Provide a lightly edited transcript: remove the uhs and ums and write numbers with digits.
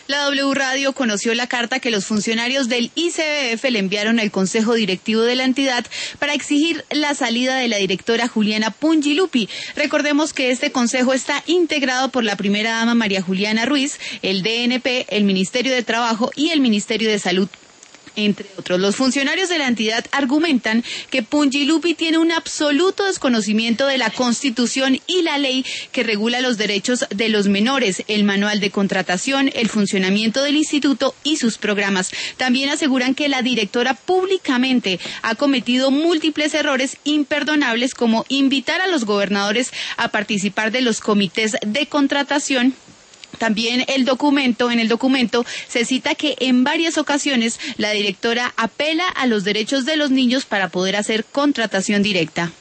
La W Radio conoció la carta que los funcionarios del ICBF le enviaron al Consejo Directivo de la entidad para exigir la salida de la directora Juliana Pungilupi. Recordemos que este consejo está integrado por la primera dama María Juliana Ruiz, el DNP, el Ministerio de Trabajo y el Ministerio de Salud, entre otros. Los funcionarios de la entidad argumentan que Pungilupi tiene un absoluto desconocimiento de la Constitución y la ley que regula los derechos de los menores, el manual de contratación, el funcionamiento del instituto y sus programas. También aseguran que la directora públicamente ha cometido múltiples errores imperdonables, como invitar a los gobernadores a participar de los comités de contratación. También en el documento se cita que en varias ocasiones la directora apela a los derechos de los niños para poder hacer contratación directa.